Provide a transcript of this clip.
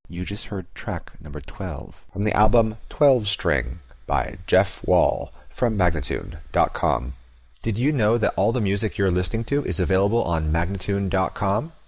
You just heard track number 12 from the album 12 String by Jeff Wall from Magnatune.com. Did you know that all the music you're listening to is available on Magnatune.com?